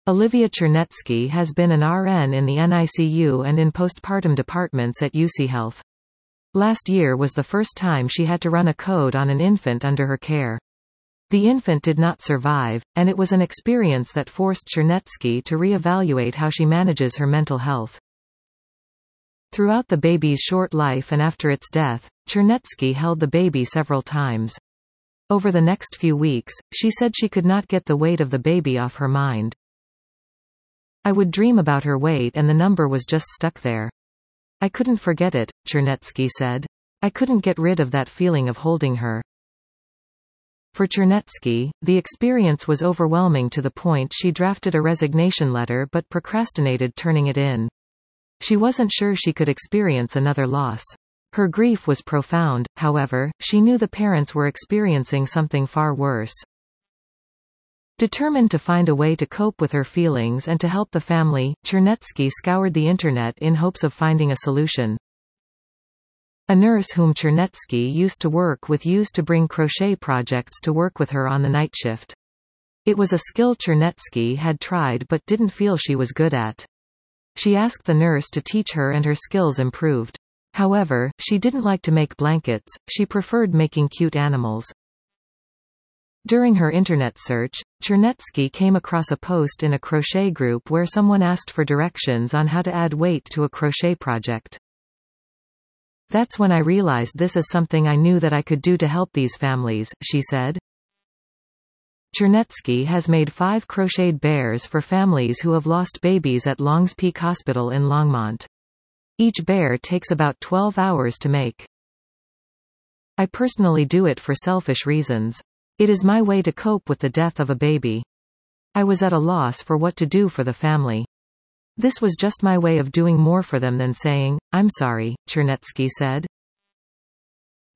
Olivia Chernetsky has been an RN in the NICU and in postpartum departments at UC Health. Last year was the first time she had to run a code on an infant under her care. The infant did not survive, and it was an experience that forced Chernetsky to re-evaluate how she manages her mental health. Throughout the baby's short life and after its death, Chernetsky held the baby several times. Over the next few weeks, she said she could not get the weight of the baby off her mind. I would dream about her weight and the number was just stuck there. I couldn't forget it, Chernetsky said. I couldn't get rid of that feeling of holding her. For Chernetsky, the experience was overwhelming to the point she drafted a resignation letter but procrastinated turning it in. She wasn't sure she could experience another loss. Her grief was profound, however, she knew the parents were experiencing something far worse. Determined to find a way to cope with her feelings and to help the family, Chernetsky scoured the internet in hopes of finding a solution. A nurse whom Chernetsky used to work with used to bring crochet projects to work with her on the night shift. It was a skill Chernetsky had tried but didn't feel she was good at. She asked the nurse to teach her and her skills improved. However, she didn't like to make blankets, she preferred making cute animals. During her internet search, Chernetsky came across a post in a crochet group where someone asked for directions on how to add weight to a crochet project. That's when I realized this is something I knew that I could do to help these families, she said. Chernetsky has made 5 crocheted bears for families who have lost babies at Longs Peak Hospital in Longmont. Each bear takes about 12 hours to make. I personally do it for selfish reasons. It is my way to cope with the death of a baby. I was at a loss for what to do for the family. This was just my way of doing more for them than saying, "I'm sorry," Chernetsky said.